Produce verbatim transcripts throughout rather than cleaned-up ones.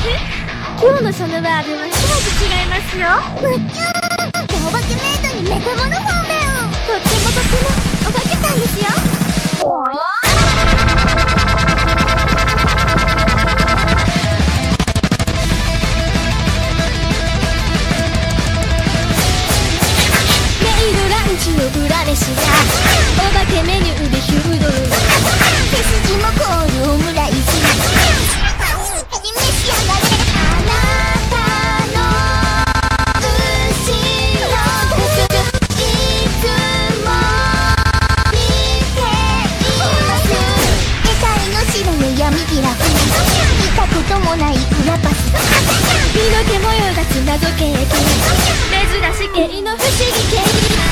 今日のシャノワールは一味違いますよ。 むっちゃーお化けメイドにメタモノフォーメを。 とってもとってもお化けさんですよ。メイドランチの裏飯がお化けメニューでヒュードル。 背筋もコールオムライス。召し上がれ。あなたの後ろいつも見ています。得体の知れぬ闇ギラフ。見たこともないクラパス。 身の毛模様がつ謎ケーキ。珍し系の不思議系。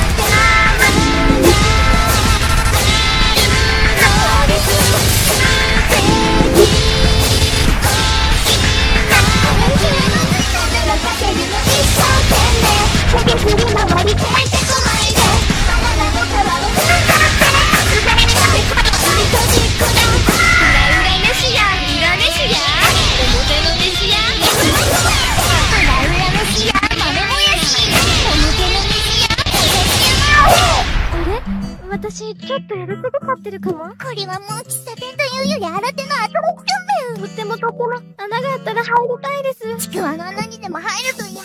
私、ちょっとやるすぎちゃってるかも。 これはもう喫茶店というより新手のアトラクションだよ。 とってもとっても穴があったら入りたいです。 ちくわの穴にでも入るといい。